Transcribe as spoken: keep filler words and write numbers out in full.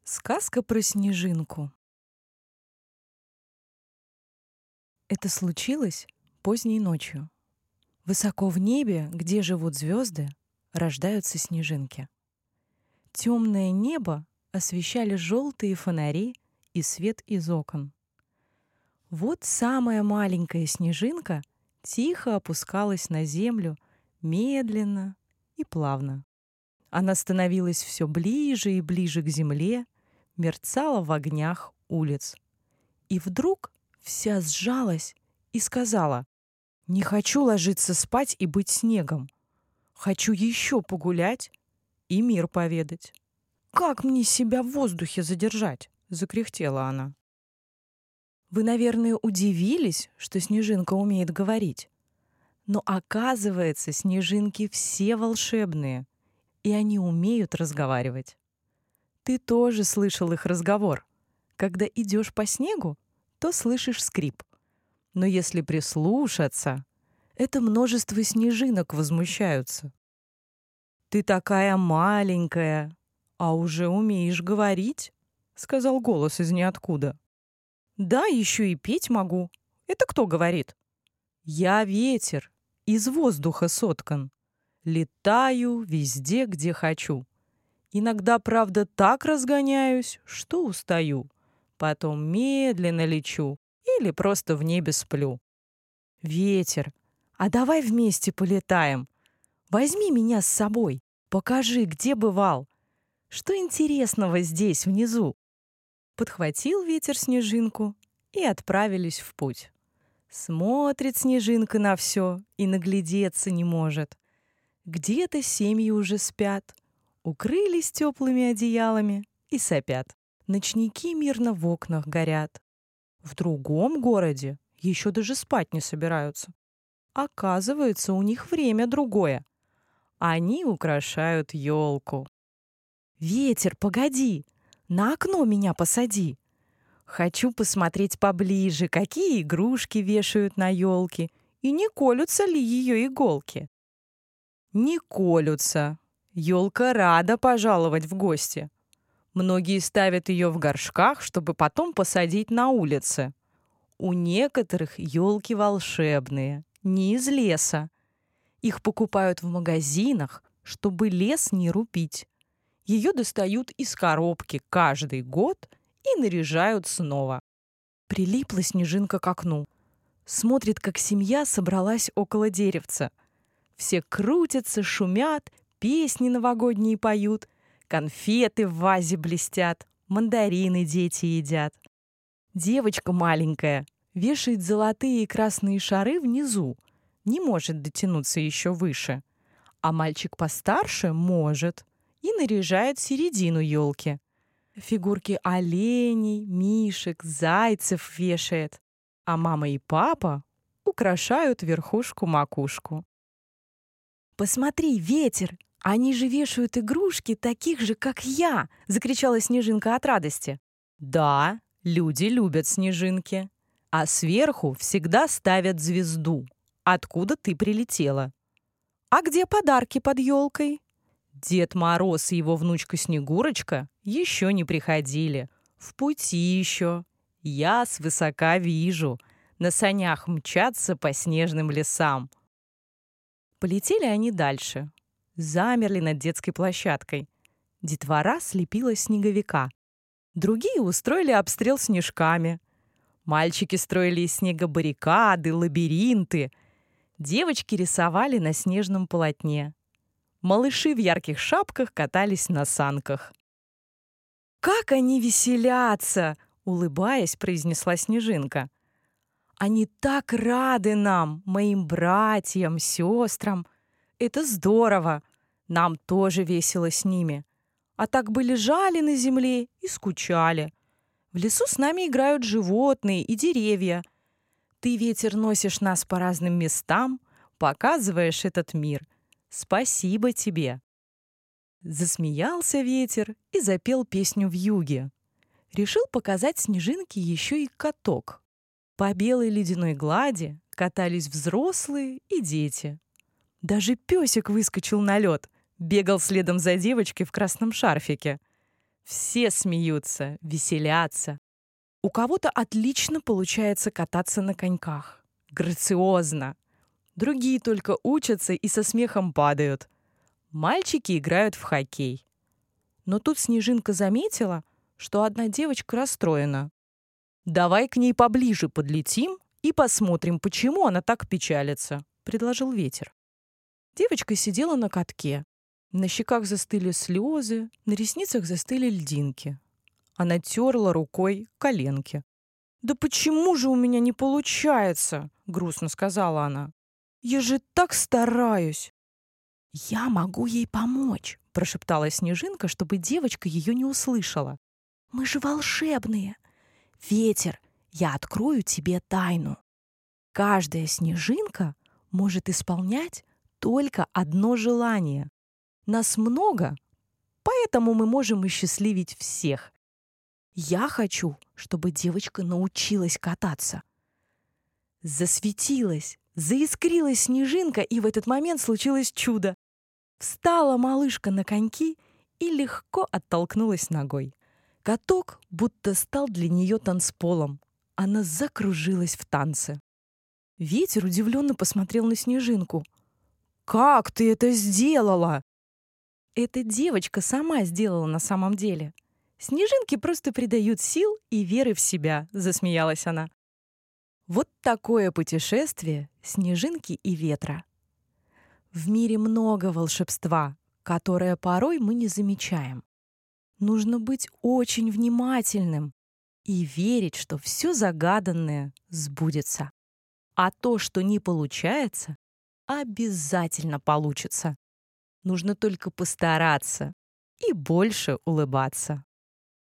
Сказка про снежинку. Это случилось поздней ночью. Высоко в небе, где живут звезды, рождаются снежинки. Темное небо освещали желтые фонари и свет из окон. Вот самая маленькая снежинка тихо опускалась на землю медленно и плавно. Она становилась все ближе и ближе к земле, мерцала в огнях улиц. И вдруг вся сжалась и сказала: «Не хочу ложиться спать и быть снегом. Хочу еще погулять и мир поведать». «Как мне себя в воздухе задержать?» — закряхтела она. Вы, наверное, удивились, что снежинка умеет говорить. Но оказывается, снежинки все волшебные, и они умеют разговаривать. Ты тоже слышал их разговор. Когда идешь по снегу, то слышишь скрип. Но если прислушаться, это множество снежинок возмущаются. «Ты такая маленькая, а уже умеешь говорить», — сказал голос из ниоткуда. «Да, еще и петь могу. Это кто говорит?» «Я ветер, из воздуха соткан. Летаю везде, где хочу. Иногда, правда, так разгоняюсь, что устаю. Потом медленно лечу или просто в небе сплю». «Ветер, а давай вместе полетаем. Возьми меня с собой, покажи, где бывал. Что интересного здесь, внизу?» Подхватил ветер снежинку и отправились в путь. Смотрит снежинка на все и наглядеться не может. Где-то семьи уже спят, укрылись теплыми одеялами и сопят. Ночники мирно в окнах горят. В другом городе еще даже спать не собираются. Оказывается, у них время другое. Они украшают елку. «Ветер, погоди! На окно меня посади! Хочу посмотреть поближе, какие игрушки вешают на елке, и не колются ли ее иголки». Не колются. Елка рада пожаловать в гости. Многие ставят ее в горшках, чтобы потом посадить на улице. У некоторых елки волшебные, не из леса. Их покупают в магазинах, чтобы лес не рубить. Ее достают из коробки каждый год и наряжают снова. Прилипла снежинка к окну. Смотрит, как семья собралась около деревца. Все крутятся, шумят, песни новогодние поют, конфеты в вазе блестят, мандарины дети едят. Девочка маленькая вешает золотые и красные шары внизу, не может дотянуться еще выше. А мальчик постарше может и наряжает середину елки. Фигурки оленей, мишек, зайцев вешает, а мама и папа украшают верхушку-макушку. «Посмотри, ветер! Они же вешают игрушки таких же, как я!» — закричала снежинка от радости. «Да, люди любят снежинки, а сверху всегда ставят звезду, откуда ты прилетела. А где подарки под елкой?» Дед Мороз и его внучка Снегурочка еще не приходили. В пути еще. Я свысока вижу. На санях мчатся по снежным лесам. Полетели они дальше. Замерли над детской площадкой. Детвора слепила снеговика. Другие устроили обстрел снежками. Мальчики строили из снега баррикады, лабиринты. Девочки рисовали на снежном полотне. Малыши в ярких шапках катались на санках. «Как они веселятся!» — улыбаясь, произнесла Снежинка. «Они так рады нам, моим братьям, сестрам. Это здорово! Нам тоже весело с ними. А так бы лежали на земле и скучали. В лесу с нами играют животные и деревья. Ты, ветер, носишь нас по разным местам, показываешь этот мир. Спасибо тебе!» Засмеялся ветер и запел песню вьюги. Решил показать Снежинке еще и каток. По белой ледяной глади катались взрослые и дети. Даже песик выскочил на лед, бегал следом за девочкой в красном шарфике. Все смеются, веселятся. У кого-то отлично получается кататься на коньках. Грациозно. Другие только учатся и со смехом падают. Мальчики играют в хоккей. Но тут Снежинка заметила, что одна девочка расстроена. «Давай к ней поближе подлетим и посмотрим, почему она так печалится», — предложил Ветер. Девочка сидела на катке. На щеках застыли слезы, на ресницах застыли льдинки. Она терла рукой коленки. «Да почему же у меня не получается?» — грустно сказала она. «Я же так стараюсь!» «Я могу ей помочь!» — прошептала Снежинка, чтобы девочка ее не услышала. «Мы же волшебные! Ветер, я открою тебе тайну. Каждая снежинка может исполнять только одно желание. Нас много, поэтому мы можем осчастливить всех. Я хочу, чтобы девочка научилась кататься». Засветилась, заискрилась снежинка, и в этот момент случилось чудо. Встала малышка на коньки и легко оттолкнулась ногой. Каток будто стал для нее танцполом. Она закружилась в танце. Ветер удивленно посмотрел на Снежинку. «Как ты это сделала?» «Эта девочка сама сделала на самом деле. Снежинки просто придают сил и веры в себя», — засмеялась она. Вот такое путешествие Снежинки и Ветра. В мире много волшебства, которое порой мы не замечаем. Нужно быть очень внимательным и верить, что все загаданное сбудется. А то, что не получается, обязательно получится. Нужно только постараться и больше улыбаться.